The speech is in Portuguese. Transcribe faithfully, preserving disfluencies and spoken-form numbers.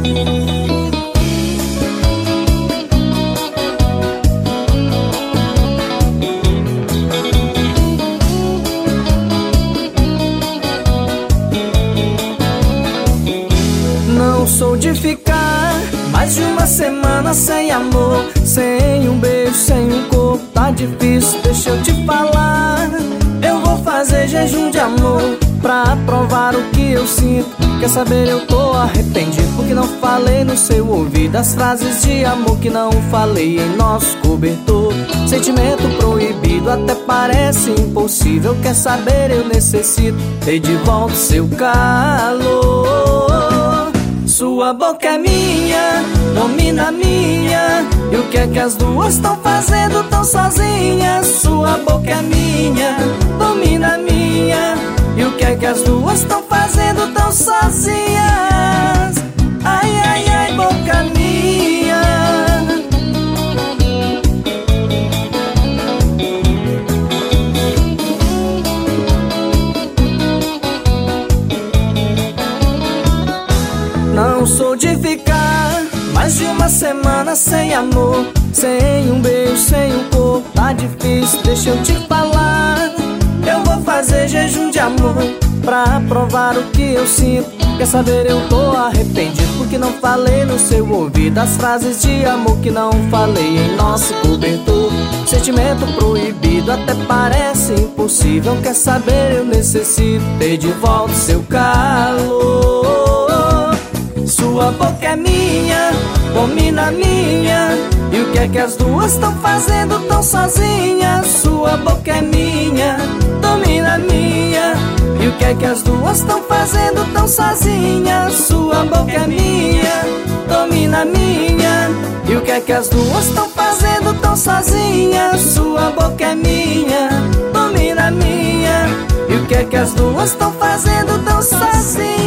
Não sou de ficar mais de uma semana sem amor, sem um beijo, sem um corpo, tá difícil, deixa eu te falar. Eu vou fazer jejum de amor pra provar o que eu sinto. Quer saber, eu tô arrependido porque não falei no seu ouvido as frases de amor que não falei em nosso cobertor. Sentimento proibido até parece impossível. Quer saber, eu necessito ter de volta seu calor. Sua boca é minha, domina a minha. E o que é que as duas estão fazendo tão sozinhas? Sua boca é minha, domina a minha. E o que é que as duas estão fazendo tão sozinhas? Ai, ai, ai, boca minha. Não sou de ficar mais de uma semana sem amor, sem um beijo, sem um corpo, tá difícil, deixa eu te falar. Eu vou fazer jejum de amor pra provar o que eu sinto. Quer saber, eu tô arrependido porque não falei no seu ouvido as frases de amor que não falei em nosso cobertor. Sentimento proibido até parece impossível. Quer saber, eu necessito ter de volta seu calor. Sua boca é minha, domina a minha. E o que é que as duas estão fazendo tão sozinhas? Sua boca é minha, domina a minha. E o que é que as duas estão fazendo tão sozinhas? Sua boca é minha, domina a minha. E o que é que as duas estão fazendo tão sozinhas? Sua boca é minha, domina a minha. E o que é que as duas estão fazendo tão sozinhas?